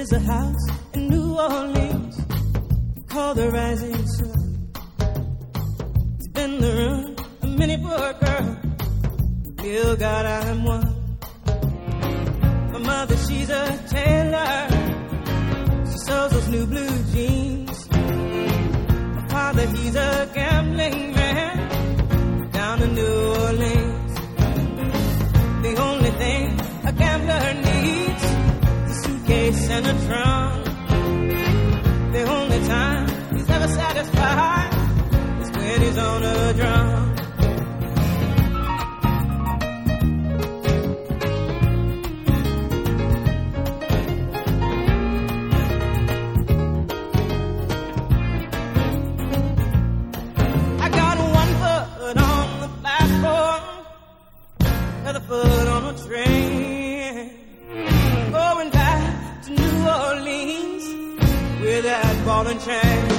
is a house in New Orleans called the Rising Sun. It's been the run of many poor girl. Bill God, I'm one. My mother, she's a tailor. She sews those new blue jeans. My father, he's a gambling man down in New Orleans. The only thing a gambler needs is a suitcase and a trunk. The only time he's ever satisfied is when he's on a drum. I got one foot on the platform, another foot on a train, going back to New Orleans with that ball and chain.